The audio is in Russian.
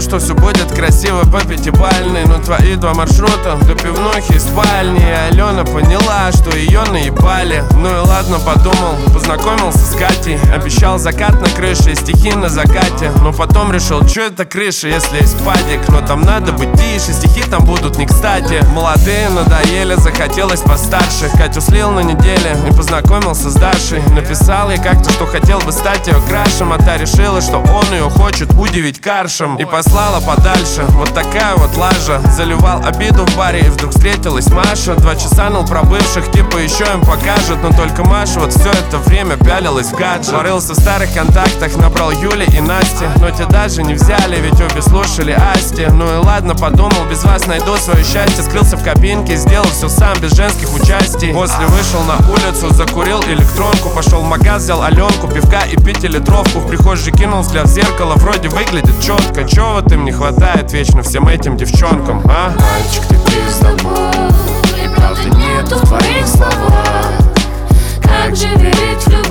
что все будет красиво по пятибалльной. Но твои два маршрута до пивнухи и спальни. И Алена поняла, что ее наебали. Ну и ладно, подумал, познакомился с Катей. Обещал закат на крыше и стихи на закате. Но потом решил, что это крыша, если есть падик. Но там надо быть тише, стихи там будут не кстати. Молодые надоели, захотелось постарше. Катю слил на неделе и познакомился с Дашей. Написал ей как-то, что хотел бы стать ее крашем. А та решила, что он ее хочет удивить каршем. И послала подальше, вот такая вот лажа. Заливал обиду в баре, и вдруг встретилась Маша. 2 часа ныл про бывших, типа еще им покажет. Но только Маша вот все это время пялилась в гаджет. Порылся в старых контактах, набрал Юли и Насти. Но те даже не взяли, ведь обе слушали Асти. Ну и ладно, подумал, без вас найду свое счастье. Скрылся в кабинке, сделал все сам, без женских участий. После вышел на улицу, закурил электронку. Пошел в магаз, взял Аленку, пивка и 5-литровку. В прихожей кинул взгляд в зеркало, вроде выглядит четко. Чего вот им не хватает вечно всем этим девчонкам, а? Мальчик, ты пиздобол, и правды нету в твоих словах. Как же верить в